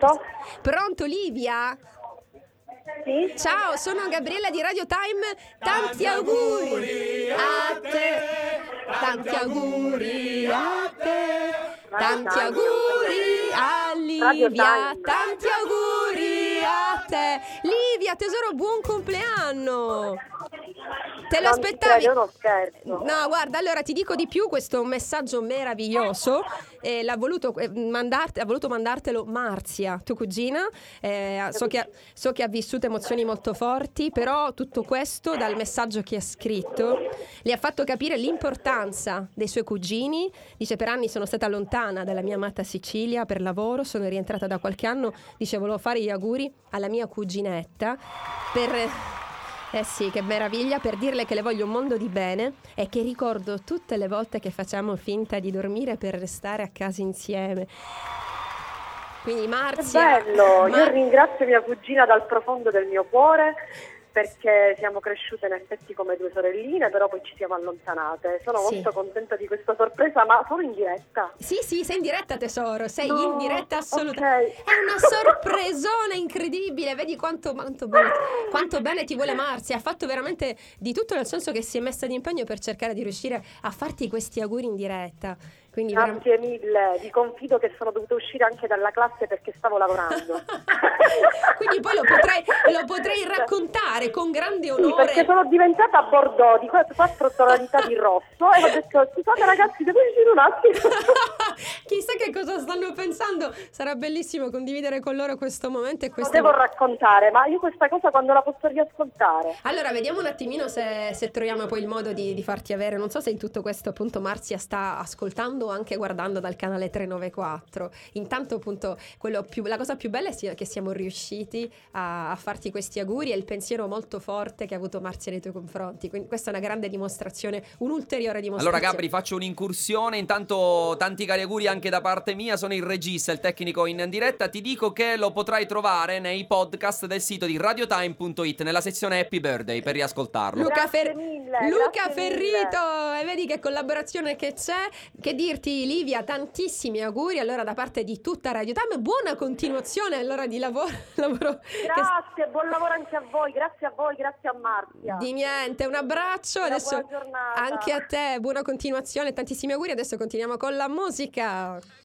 Pronto? Pronto, Livia? Sì? Ciao, sono Gabriella di Radio Time. Tanti auguri a te. Tanti auguri a te. Tanti auguri a Livia. Tanti auguri a te. Livia, tesoro, buon compleanno. Te lo aspettavi? È uno scherzo. No, guarda, allora ti dico di più, questo è un messaggio meraviglioso. Ha voluto mandartelo Marzia, tua cugina. So che ha vissuto emozioni molto forti, però tutto questo dal messaggio che ha scritto le ha fatto capire l'importanza dei suoi cugini. Dice: per anni sono stata lontana dalla mia amata Sicilia per lavoro, sono rientrata da qualche anno, dice volevo fare gli auguri alla mia cuginetta sì, che meraviglia, per dirle che le voglio un mondo di bene e che ricordo tutte le volte che facciamo finta di dormire per restare a casa insieme. Quindi Marzia... Che bello, io ringrazio mia cugina dal profondo del mio cuore, perché siamo cresciute in effetti come due sorelline, però poi ci siamo allontanate. Sono molto contenta di questa sorpresa, ma sono in diretta. Sì, sei in diretta, tesoro, sei in diretta assolutamente. Okay. È una sorpresona incredibile, vedi quanto bene ti vuole Marzia. Ha fatto veramente di tutto, nel senso che si è messa d'impegno per cercare di riuscire a farti questi auguri in diretta. Quindi Grazie mille, vi confido che sono dovuta uscire anche dalla classe perché stavo lavorando. Quindi poi lo potrei raccontare con grande onore. Sì, perché sono diventata Bordeaux di 4 tonalità di rosso e ho detto: scusate ragazzi, devo uscire un attimo. Chissà che cosa stanno pensando. Sarà bellissimo condividere con loro questo momento e Lo devo raccontare, ma io questa cosa quando la posso riascoltare? Allora, vediamo un attimino se troviamo poi il modo di farti avere. Non so se in tutto questo appunto Marzia sta ascoltando o anche guardando dal canale 394. Intanto appunto la cosa più bella è che siamo riusciti a farti questi auguri e il pensiero molto forte che ha avuto Marzia nei tuoi confronti. Quindi questa è una grande dimostrazione, un'ulteriore dimostrazione. Allora Gabri, faccio un'incursione. Intanto tanti cari auguri anche da parte mia. Sono il regista, il tecnico in diretta. Ti dico che lo potrai trovare nei podcast del sito di radiotime.it nella sezione Happy Birthday per riascoltarlo. Luca Grazie Ferrito, e vedi che collaborazione che c'è. Che dirti, Livia, tantissimi auguri allora da parte di tutta Radio Time. Buona continuazione allora di lavoro. Grazie, buon lavoro anche a voi, grazie a Marzia. Di niente, un abbraccio. Adesso buona giornata. anche a te, buona continuazione, tantissimi auguri. Adesso continuiamo con la musica.